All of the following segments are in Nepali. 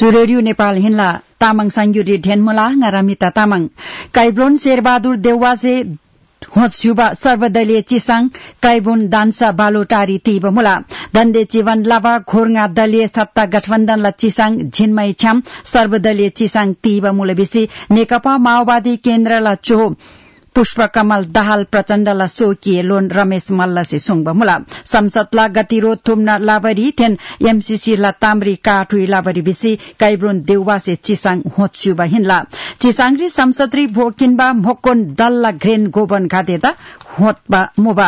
रेडियो नेपाल हिन्ला तामाङ सांगुरी ढेनमुला ngaraमिता तामाङ काइब्रोन शेरबहादुर देउवासे होत्सुबा सर्वदलीय चिसाङ काइबुन दान्सा बालोटारी तीबमुला दन्दे जीवन लावा घोरङा दलीय सत्ता गठबन्धनला चिसाङ झिनमय छ्याम सर्वदलीय चिसाङ तीबमुलबिसी नेकपा माओवादी केन्द्रला चोहो पुष्पकमल दाहाल प्रचण्डला सोकिए लोन रमेश मल्लसे सुङबमुला संसदला गतिरोध थुम्न लाबरी थेन एमसीसी ला ताम्री काठुई लाबरी बिसी काइब्रोन देउवासे चिसाङ होत्सुबा हिन्ला चिसाङरी संसदरी भोकिनबा मोक्कोन दलला ग्रेन गोबन घादेदा होतबा मुबा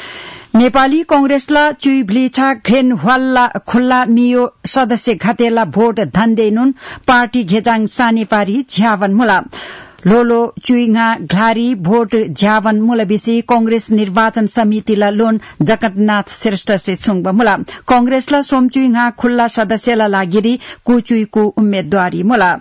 नेपाली कांग्रेसला चुइभ्लिछा घ्रेन ह्वाल्ला खुल्ला मियो सदस्य घातेला भोट धन्देनुन पार्टी घेजाङ सानेपारी झ्यावन मुला लोलो चुइङा घ्लारी भोट झ्यावन मुलबिसी कांग्रेस निर्वाचन समितिला लोन जगन्नाथ श्रेष्ठ से सुङब मुला कांग्रेसला सोमचुइङा खुल्ला सदस्यला लागिरी कुचुइको उम्मेदवारी मुला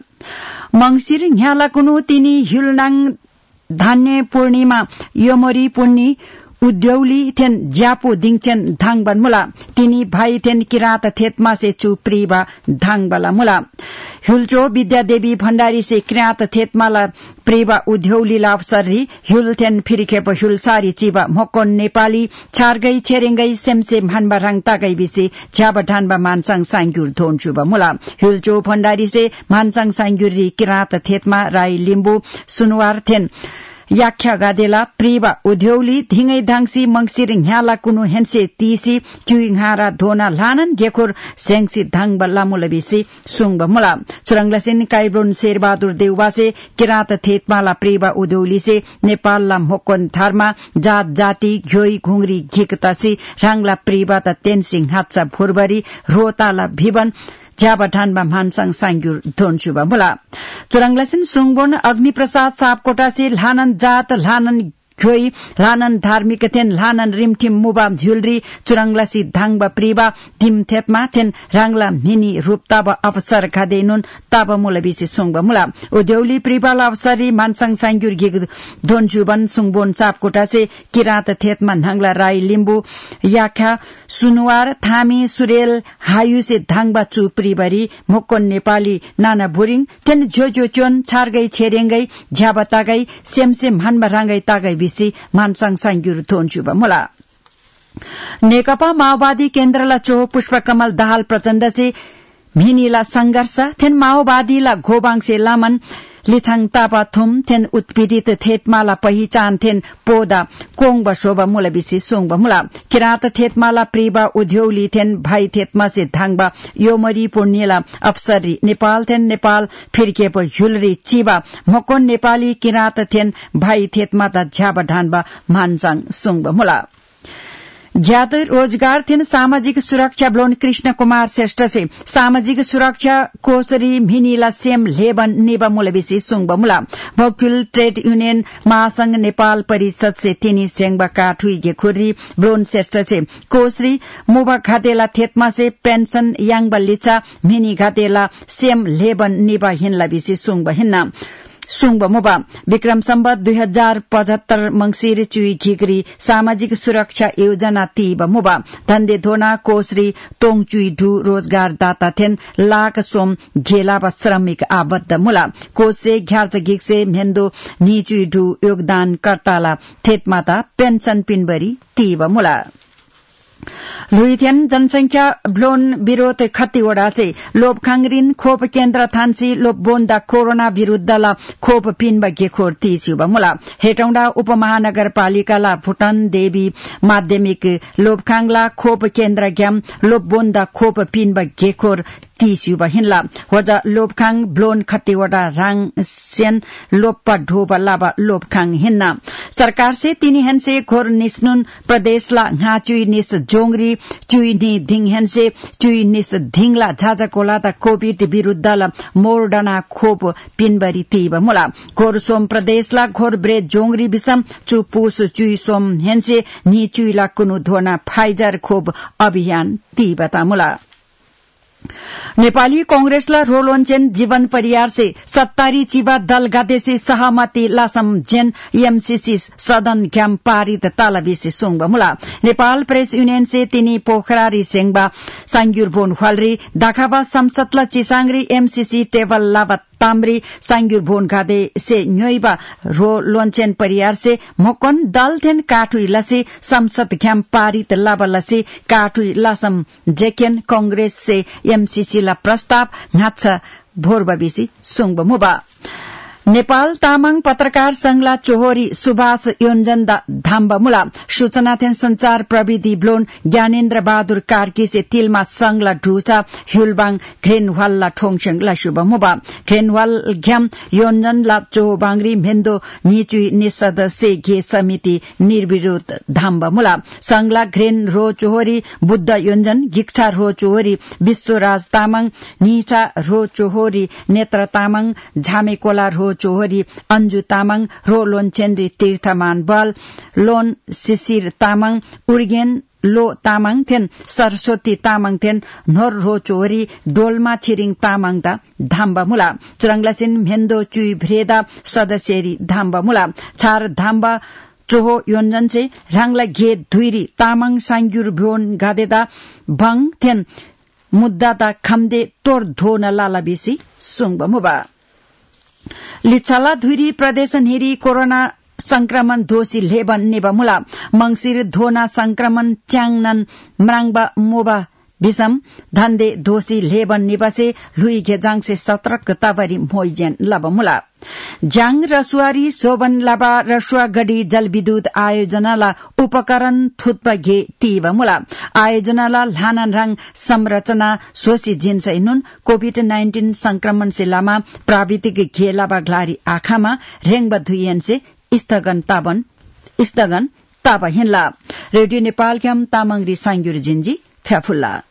मंगसिर ह्याला कुनु तिनी हिलनाङ धान्य पूर्णिमा योमरी पुन्नी उद्यौली थेन ज्यापो दिङचेन धाङबन मुला तिनी भाई थेन किरात थेतमा से चुप्रीबा धाङबला मुला हुलचो विद्यादेवी भण्डारी से किरात थेतमाला प्रेबा उद्यौली लावसरी हुल थेन फिरिखेप हुलसारी चिबा मोक्कोन नेपाली छारगै छेरेङ्गै सेमसे भानबा राङतागै बिसे झ्याबा ढानबा मानसाङ साङगुर धोनचुबा मुला हुलचो भण्डारी से मानसाङ साङगुरी किरात थेतमा राई लिम्बु सुनवार थेन याख्या गादेला प्रेबा उद्यौली धिङै धाङसी मंगसिर ह्याला कुनु हेन्से तीसी चुइङहारा धोना लानन गेखोर सेङसी धाङबल्ला मुलबिसी सुङब मुला चुरङलसिन काइब्रोन शेरबहादुर देउवासे किरात थेतमाला प्रेबा उद्यौली से नेपालला मोक्कोन धर्मा जात जाति घ्योई घुंगरी घिकतासी राङला प्रेबा त तेनसिङ हात्सा भोरबरी रोताला भिवन झ्याबा ढानबा मानसाङ साङगुर धोनचुबा मुला चुरङलसिन सुङबोन अग्निप्रसाद सापकोटा से लानन जात लानन घ्योई लानन धार्मिक थेन लानन रिमठिम मुबा झुलरी चुरङलसी धाङबा प्रिबा धिम थेतमा थेन राङला मिनी रूपताब अवसर खादेनुन ताब मुलबिसी सुङबा मुला उद्यौली प्रिबाला अवसरी मानसाङ साङगुर गिग धोनचुबन सुङबोन सापकोटा से किरात थेतमा नाङला राई लिम्बु याखा सुनुवार थामी सुरेल हायु से धाङबा चुप्रीबरी मोक्कोन नेपाली नाना भुरिङ थेन जोजो चोन छारगै छेरेङ्गै झ्याबतागै सेमसेम हानबा राङगै तागै बिसी मानसाङ साङगुर धोनचुबा मुला नेकपा माओवादी केन्द्रला चोहो पुष्पकमल दाहाल प्रचण्ड से मिनीला संघर्ष थेन माओवादीला घोबाङ से लामन लिछाङ तापा थुम थेन उत्पीड़ित थेतमाला पहिचान थेन पोदा कोङ बसोबा मुलबिसी सोङबा मुला किरात थेतमाला प्रेबा उद्यौली थेन भाई थेतमा से धाङबा योमरी पुण्यला अफसरी नेपाल थेन नेपाल फिरकेप हुलरी चिबा मोक्कोन नेपाली किरात थेन भाई थेतमा त झ्याबा ढानबा मानसाङ सोङबा मुला ज्ञात रोजगार थेन सामाजिक सुरक्षा ब्लोन कृष्ण कुमार श्रेष्ठ से सामाजिक सुरक्षा कोसरी मिनीला सेम लेबन नेबा मुलबिसी सुङबा मुला भोक्युल ट्रेड यूनियन महासंघ नेपाल परिषद से तिनी सेङबा काठुई गेखुरी ब्लोन श्रेष्ठ से कोसरी मुबा घातेला थेतमा से पेन्सन याङबा लिचा मिनी घातेला सेम लेबन नेबा हिन्ला बिसी सुङबा हिन्ना सुङबा मुबा विक्रम सम्वत 2075 मंगसिर चुई घिगरी सामाजिक सुरक्षा योजना तीब मुबा धन्दे धोना कोसरी तोङ चुई ढु रोजगार दाता थेन लाख सोम घेला व श्रमिक आबद्ध मुला कोसे घ्यार्च घिक्से मेन्दो नि चुई ढु योगदान कर्ताला थेतमाता पेन्सन पिनबरी तीब मुला लुइथेन जनसंख्या ब्लोन विरोध खत्तीवड़ा से लोपखांगरिन खोप केन्द्र थान्सी लोपबोन्दा कोरोना विरूद्धला खोप पिनबा गेखोर तीस्युबा मुला हेटौंडा उपमहानगरपालिकाला भुटन देवी माध्यमिक लोपखांगला खोप केन्द्र ग्याम लोपबोन्दा खोप पिनबा गेखोर तीस्युबा हिन्ला होजा लोपखांग ब्लोन खत्तीवड़ा राङ सेन लोप्पा ढोबा लाबा लोपखांग हिन्ना सरकार से तिनी हेन्से घोर निस्नुन प्रदेशला घाचुई निस जोंगरी चुई नि धिङ हेन्से चुई निस धिङला झाझाकोला ता कोविड विरूद्धला मोरडना खोप पिनबरी तीब मुला घोर सोम प्रदेशला घोर ब्रेड जोंगरी बिसम चुपूस चुई सोम हेन्से नि चुईला कुनु धोना फाइजर खोप अभियान तीबता मुला नेपाली कांग्रेसला रोलोन्चेन जीवन परियार से 70 चिबा दल गदेसी सहमति लासम जेन एमसीसी सदन घ्याम पारित तालबिसी सुङबमुला नेपाल प्रेस यूनियन से तिनी पोखरारी सेंगबा सांग्युर बोन ख्वालरी दाखाबा संसदला चिसांगरी एमसीसी टेबल लाबा तामरी सांग्युर बोन गादे से न्योइबा रोलोन्चेन परियार से मोकन दल थेन काठुई लसी संसद घ्याम पारित लाबा लसी काठुई लासम जेकेन कांग्रेस से एमसीसी ला प्रस्ताव नाचा भोरबबिसी सुङबमुबा नेपाल तामाङ पत्रकार संघला चोहोरी सुभाष योन्जन धाम्बमुला सूचना थेन संचार प्रविधि ब्लोन ज्ञानेन्द्र बहादुर कार्की से तिलमा संघला ढुचा ह्युलबाङ घ्रेनवालला ठोङसेङला शुभमुबा घ्रेनवाल घ्याम योन्जनला चोहोबाङ्री मेन्दो निचुई निसदस्य घे समिति निर्विरोध धाम्बमुला संघला घ्रेन रो चोहोरी बुद्ध योन्जन गिक्छा रो चोहोरी विश्वराज तामाङ निचा रो चोहोरी नेत्र तामाङ झामेकोला रो चोहरी अंजु तामाङ रो लोन्चेनरी तीर्थमान बल लोन शिशिर तामाङ उर्गेन लो तामाङ थेन सरस्वती तामाङ थेन नोर रो चोहरी डोलमा छिरिङ तामाङ दा धाम्बमुला चुरंगलासिन भेन्दो चुई भ्रेदा सदस्यरी धाम्बमुला छार धाम्बा चोहो योन्जन से राङला घे धुइरी तामाङ सांग्युर भ्योन गादेदा भङ थेन मुद्दाता खम्दे तोर धोन लालाबिसी सुङबमुबा लिच्छाला धुरी प्रदेशन हेरी कोरोना संक्रमण दोषी लेबन नेबमुला मंगसिर धोना संक्रमण च्याङनन म्राङबा मोबा विषम धन्दे दोषी लेबन निबसे लुई घेजाङ से सतर्क ताबरी मोइजेन लबमुला ज्याङ रसुवारी शोभन लाबा रसुवा गढी जलविद्युत आयोजनाला उपकरण थुत्प घे तीबमुला आयोजनाला लानानराङ संरचना सोसी जिन्सैनुन कोभिड-19 संक्रमण से लामा प्राविधिक घे लाबा ग्लारी आखामा रेङबा धुइयन से स्थगन ताबा हिन्ला रेडियो नेपाल क्याम तामाङरी सांग्युर जिन्जी फ्याफुल्ला